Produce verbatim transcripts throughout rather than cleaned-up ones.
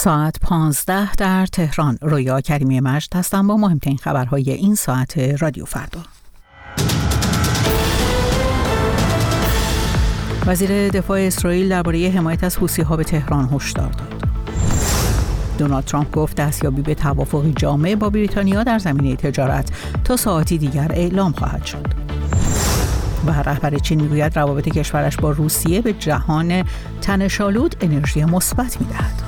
ساعت پانزده در تهران. رویا کریمی مجد هستم با مهمترین خبرهای این ساعت رادیو فردا. وزیر دفاع اسرائیل درباره حمایت از حوثی‌ها به تهران هشدار داد. دونالد ترامپ گفت دستیابی به توافقی جامع با بریتانیا در زمینه تجارت تا ساعتی دیگر اعلام خواهد شد. و رهبر چین میگوید روابط کشورش با روسیه به جهان تنش‌آلود انرژی مثبت می‌دهد.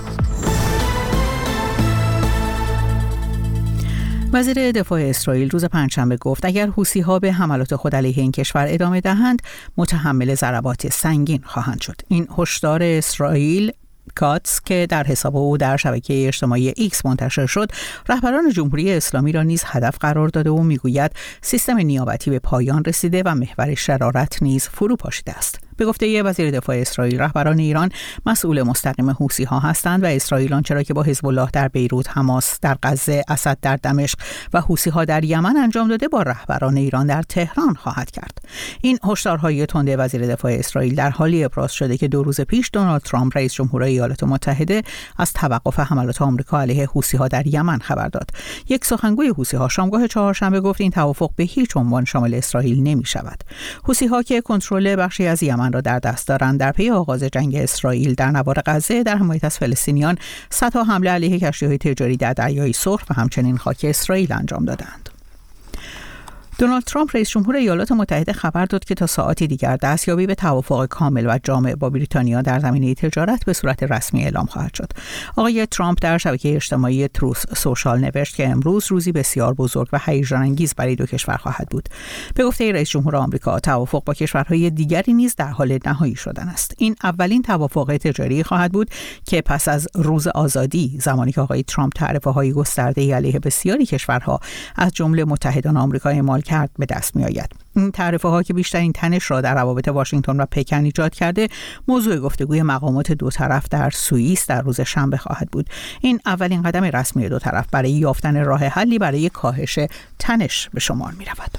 وزیر دفاع اسرائیل روز پنجشنبه گفت اگر حوثی‌ها به حملات خود علیه این کشور ادامه دهند متحمل ضربات سنگین خواهند شد. این هشدار اسرائیل کاتس که در حساب او در شبکه اجتماعی ایکس منتشر شد، رهبران جمهوری اسلامی را نیز هدف قرار داده و میگوید سیستم نیابتی به پایان رسیده و محور شرارت نیز فرو پاشیده است. به گفته وزیر دفاع اسرائیل، رهبران ایران مسئول مستقیم حوثی‌ها هستند و اسرائیل آنچه را که با حزب الله در بیروت، حماس در غزه، اسد در دمشق و حوثی‌ها در یمن انجام داده با رهبران ایران در تهران خواهد کرد. این هشدارهای تند وزیر دفاع اسرائیل در حالی ابراز شده که دو روز پیش دونالد ترامپ رئیس جمهور ایالات متحده از توقف حملات آمریکا علیه حوثی‌ها در یمن خبر داد. یک سخنگوی حوثی‌ها شامگاه چهارشنبه گفت این توافق به هیچ عنوان شامل اسرائیل نمی‌شود. حوثی‌ها که کنترل بخشی از یمن را در دست دارند در پی آغاز جنگ اسرائیل در نوار غزه در حمایت از فلسطینیان صدها حمله علیه کشتی‌های تجاری در دریای سرخ و همچنین خاک اسرائیل انجام دادند. دونالد ترامپ رئیس جمهور ایالات متحده خبر داد که تا ساعتی دیگر دستیابی به توافق کامل و جامع با بریتانیا در زمینه تجارت به صورت رسمی اعلام خواهد شد. آقای ترامپ در شبکه اجتماعی تروث سوشال نوشت که امروز روزی بسیار بزرگ و هیجان انگیز برای دو کشور خواهد بود. به گفته رئیس جمهور آمریکا، توافق با کشورهای دیگری نیز در حال نهایی شدن است. این اولین توافق تجاری خواهد بود که پس از روز آزادی، زمانی که آقای ترامپ تعرفه‌های گسترده‌ای علیه بسیاری کشورها از جمله متحدان آمریکا اعمال کرد به دست می آید. این تعرفه ها که بیشترین تنش را در روابط واشنگتن و پکن ایجاد کرده، موضوع گفتگوی مقامات دو طرف در سوئیس در روز شنبه خواهد بود. این اولین قدم رسمی دو طرف برای یافتن راه حلی برای کاهش تنش به شمار می رود.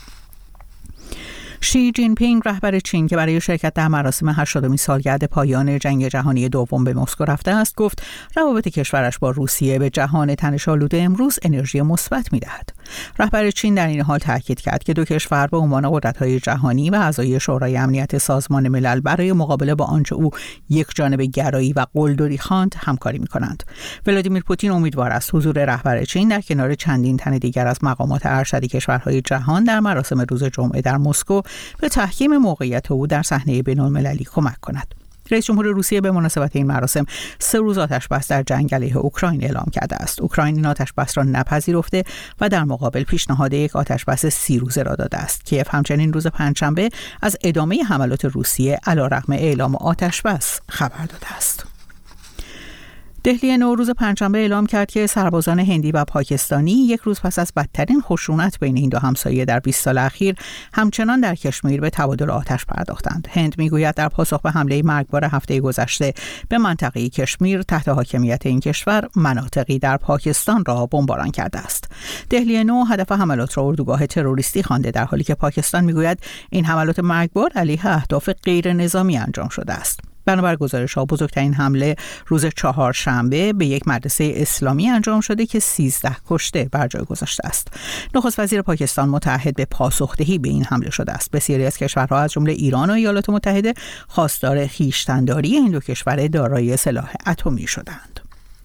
شی جین پینگ رهبر چین که برای شرکت در مراسم هشتادمین سالگرد پایان جنگ جهانی دوم به مسکو رفته است، گفت روابط کشورش با روسیه به جهان تنش‌آلود امروز انرژی مثبت می‌دهد. رهبر چین در این حال تاکید کرد که دو کشور به عنوان قدرت‌های جهانی و اعضای شورای امنیت سازمان ملل برای مقابله با آنچه او یکجانبه گرایی و قلدری خواند همکاری می‌کنند. ولادیمیر پوتین امیدوار است حضور رهبر چین در کنار چندین تن دیگر از مقامات ارشد کشورهای جهان در مراسم روز جمعه در مسکو به تحکیم موقعیت او در صحنه بین‌المللی کمک کند. رئیس جمهور روسیه به مناسبت این مراسم سه روز آتش‌بس در جنگ علیه اوکراین اعلام کرده است. اوکراین این آتش‌بس را نپذیرفته و در مقابل پیشنهاد یک آتش‌بس سی روزه را داده است. کیف همچنین روز پنجشنبه از ادامه حملات روسیه علیرغم اعلام آتش‌بس خبر داده است. دهلی نو روز پنجشنبه اعلام کرد که سربازان هندی و پاکستانی یک روز پس از بدترین خشونت بین این دو همسایه در بیست سال اخیر همچنان در کشمیر به تبادل آتش پرداختند. هند میگوید در پاسخ به حمله مرگبار هفته گذشته به منطقه کشمیر تحت حاکمیت این کشور، مناطقی در پاکستان را بمباران کرده است. دهلی نو هدف حملات را اردوگاه تروریستی خوانده، در حالی که پاکستان میگوید این حملات مرگبار علیه اهداف غیر نظامی انجام شده است. بنابر گزارش‌ها بزرگترین حمله روز چهارشنبه به یک مدرسه اسلامی انجام شده که سیزده کشته بر جای گذاشته است. نخست وزیر پاکستان متعهد به پاسخدهی به این حمله شده است. بسیاری از کشورها از جمله ایران و ایالات متحده خواستار خویشتن‌داری این دو کشور دارای سلاح اتمی شدند.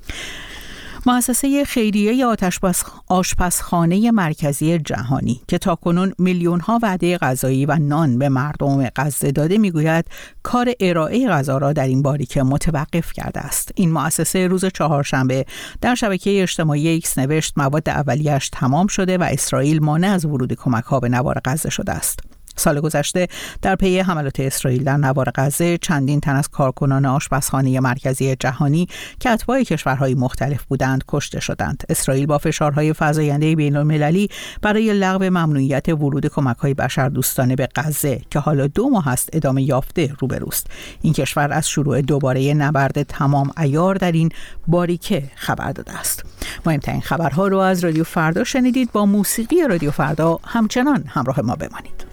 مؤسسه خیریه آتشبس آشپزخانه مرکزی جهانی که تاکنون میلیون‌ها وعده غذایی و نان به مردم غزه داده میگوید کار ارائه غذا را در این باریکه متوقف کرده است. این مؤسسه روز چهارشنبه در شبکه اجتماعی ایکس نوشت مواد اولیه‌اش تمام شده و اسرائیل مانع از ورود کمک‌ها به نوار غزه شده است. سال گذشته در پی حملات اسرائیل در نوار غزه چندین تن از کارکنان آشپزخانه مرکزی جهانی که اتباع کشورهای مختلف بودند کشته شدند. اسرائیل با فشارهای فزاینده بین‌المللی برای لغو ممنوعیت ورود کمک‌های بشردوستانه به غزه که حالا دو ماه است ادامه یافته روبروست. این کشور از شروع دوباره نبرد تمام عیار در این باریکه خبر داده است. مهمترین خبرها رو از رادیو فردا شنیدید. با موسیقی رادیو فردا همچنان همراه ما بمانید.